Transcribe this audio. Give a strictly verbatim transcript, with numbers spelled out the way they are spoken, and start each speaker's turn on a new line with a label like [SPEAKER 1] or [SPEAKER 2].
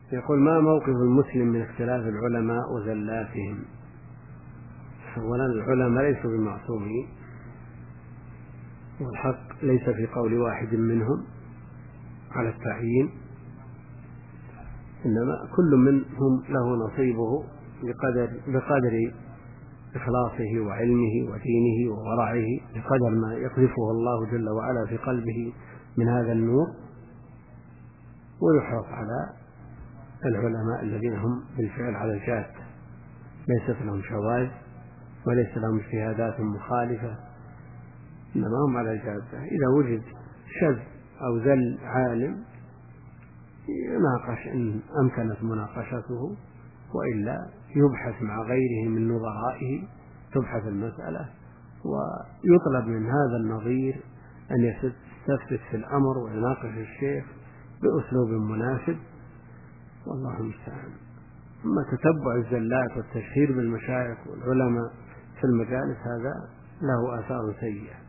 [SPEAKER 1] يقول: ما موقف المسلم من اختلاف العلماء وزلاتهم؟ أولا العلماء ليسوا بمعصومين، والحق ليس في قول واحد منهم على التعيين، إنما كل منهم له نصيبه بقدر, بقدر إخلاصه وعلمه ودينه وورعه، بقدر ما يقذفه الله جل وعلا في قلبه من هذا النور. ويحرص على العلماء الذين هم بالفعل على الجادة، ليست لهم شواذ وليس لهم اجتهادات مخالفة، إنما هم على الجادة. إذا وجد شذ أو زل عالم يناقش إن أمكنت مناقشته، وإلا يبحث مع غيره من نظرائه، تبحث المسألة ويطلب من هذا النظير أن يستفتح في الأمر ويناقش الشيخ بأسلوب مناسب، والله المستعان. أما تتبع الزلات والتشهير بالمشايخ والعلماء في المجالس هذا له آثار سيئة.